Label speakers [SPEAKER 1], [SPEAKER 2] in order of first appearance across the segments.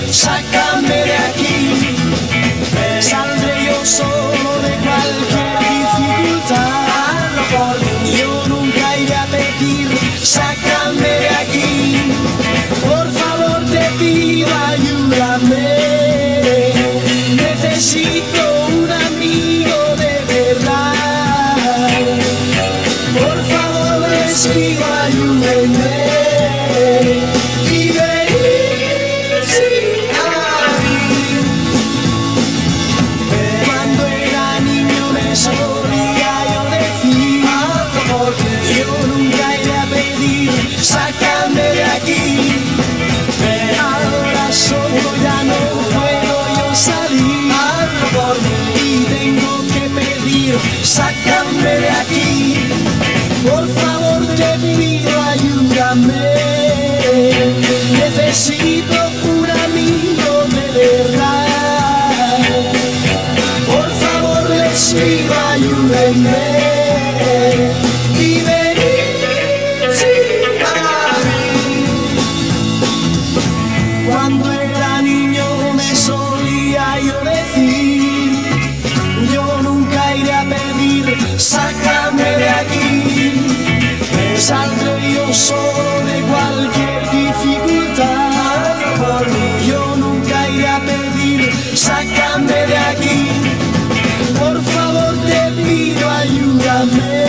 [SPEAKER 1] sácame de aquí. Saldré yo solo de cualquier dificultad. Yo nunca iré a pedir, sácame de aquí. Por favor te pido, ayúdame. Necesito un amigo de verdad. Por favor les pido, ayúdenme. Sácame de aquí, ahora solo ya no puedo yo salir y tengo que pedir, sácame de aquí, por favor te pido, ayúdame, necesito un amigo de verdad, por favor les pido, ayúdenme. Cuando era niño me solía yo decir, yo nunca iré a pedir, sácame de aquí. Saldré yo solo de cualquier dificultad. Yo nunca iré a pedir, sácame de aquí. Por favor te pido, ayúdame.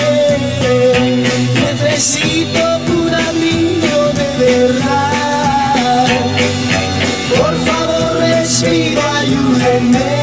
[SPEAKER 1] Necesito un amigo de verdad. Por favor les pido, ayúdenme.